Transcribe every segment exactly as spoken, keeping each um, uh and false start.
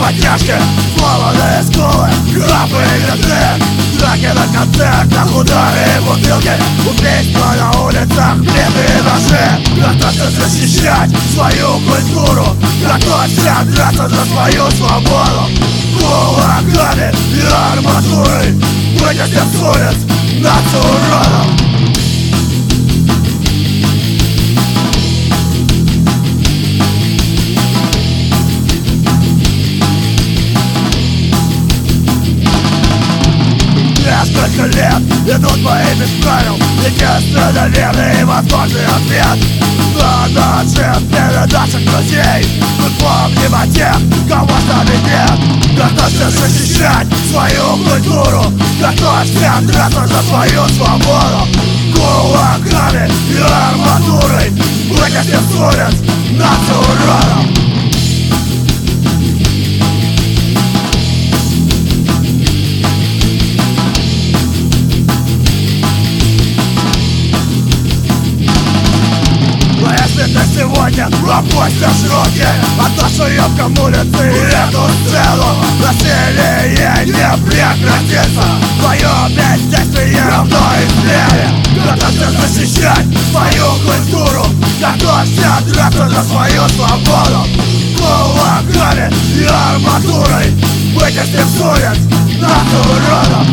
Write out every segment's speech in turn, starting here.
подтяжки, сломанные скулы, графы и винты, драки на концертах, удары и бутылки, убийства на улицах, плеты и ножи. Готовься защищать свою культуру, готовься драться за свою свободу. Кулаками и арматурой вынесем с улиц нацию уродов. Несколько лет идут бои без правил, единственно верный и возможный ответ на наших передачах друзей. Мы помним о тех, кого с нами нет. Готовься защищать свою культуру, готовься драться за свою свободу. Кулаками и арматурой вынесем с улиц нацию уродов. Сегодня опустишь руки, отошьем к улице и эту сцену. Насилие не прекратится, твое бездействие равно измене. Готовься защищать свою культуру, готовься драться за свою свободу. Кулаками и арматурой вынесем с улиц нацию уродов.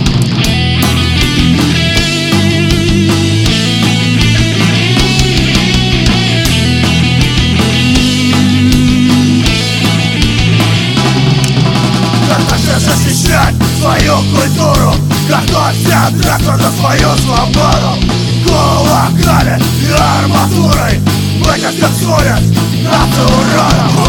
Защищать свою культуру, готовься драться за свою свободу. Кулаками и арматурой вынесем с улиц нацию уродов.